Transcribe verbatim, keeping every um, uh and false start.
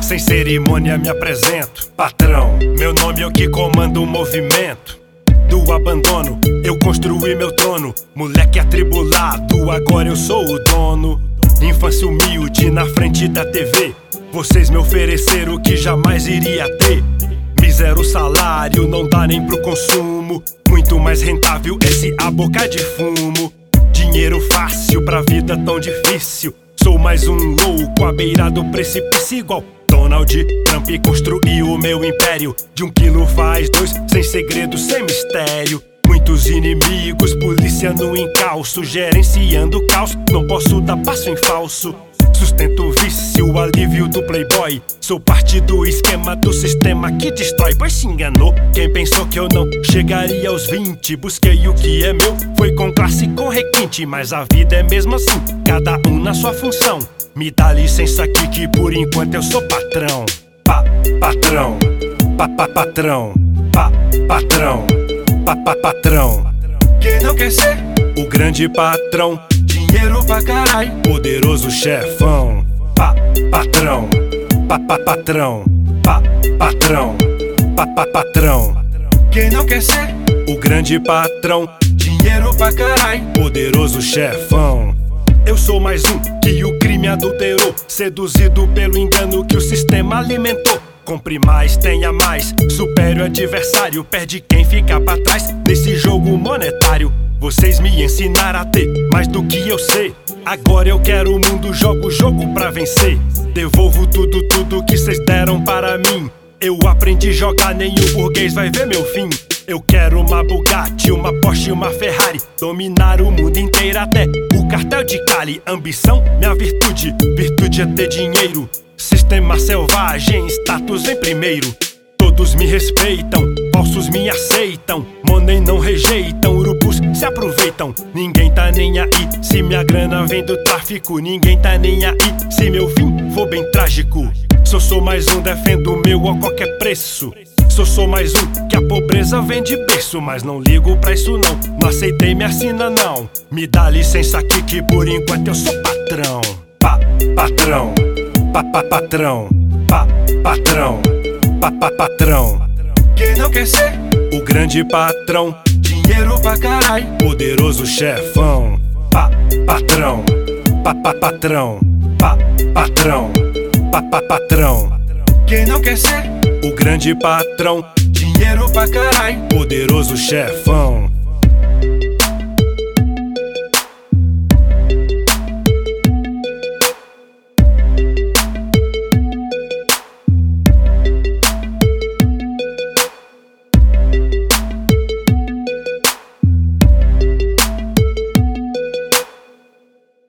Sem cerimônia me apresento, patrão. Meu nome é o que comanda o movimento. Do abandono, eu construí meu trono. Moleque atribulado, agora eu sou o dono. Infância humilde na frente da T V. Vocês me ofereceram o que jamais iria ter. Mísero salário, não dá nem pro consumo. Muito mais rentável esse a boca de fumo. Dinheiro fácil pra vida tão difícil. Sou mais um louco à beira do precipício igual Donald Trump construiu o meu império. De um quilo faz dois, sem segredo, sem mistério. Muitos inimigos, polícia no encalço, gerenciando caos, não posso dar passo em falso. Sustento o vício, o alívio do playboy. Sou parte do esquema do sistema que destrói. Pois se enganou quem pensou que eu não chegaria aos vinte. Busquei o que é meu, foi com classe e com requinte. Mas a vida é mesmo assim, cada um na sua função. Me dá licença aqui que por enquanto eu sou patrão. Pa, patrão, pa, pa, patrão, pa, patrão, pa, pa, patrão. Quem não quer ser o grande patrão? Dinheiro pra carai, poderoso chefão. Pa, patrão, pa, pa, patrão, pa, patrão, pa, pa, patrão. Quem não quer ser o grande patrão? Dinheiro pra carai, poderoso chefão. Eu sou mais um que o crime adulterou, seduzido pelo engano que o sistema alimentou. Compre mais, tenha mais, supere o adversário, perde quem fica pra trás nesse jogo monetário. Vocês me ensinaram a ter mais do que eu sei. Agora eu quero o mundo, jogo o jogo pra vencer. Devolvo tudo, tudo que cês deram para mim. Eu aprendi a jogar, nem o burguês vai ver meu fim. Eu quero uma Bugatti, uma Porsche e uma Ferrari. Dominar o mundo inteiro até o cartel de Cali. Ambição, minha virtude, virtude é ter dinheiro. Sistema selvagem, status em primeiro. Todos me respeitam, falsos me aceitam. Money não rejeitam, urubus se aproveitam. Ninguém tá nem aí se minha grana vem do tráfico. Ninguém tá nem aí se meu fim for bem trágico. Sou sou mais um, defendo o meu a qualquer preço. Sou sou mais um que a pobreza vem de berço. Mas não ligo pra isso não, não aceitei me assina não. Me dá licença aqui que por enquanto eu sou patrão. Pa, patrão, pa, pa, patrão, pa, patrão, pa, pa, patrão. Quem não quer ser o grande patrão? Dinheiro pra carai, poderoso chefão. Pa, patrão, pa, pa, patrão, pa, patrão, pa, pa, patrão. Quem não quer ser o grande patrão? Dinheiro pra carai, poderoso chefão.